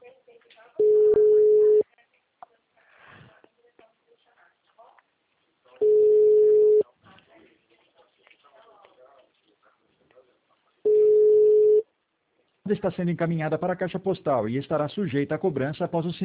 Está sendo encaminhada para a caixa postal e estará sujeita a cobrança após o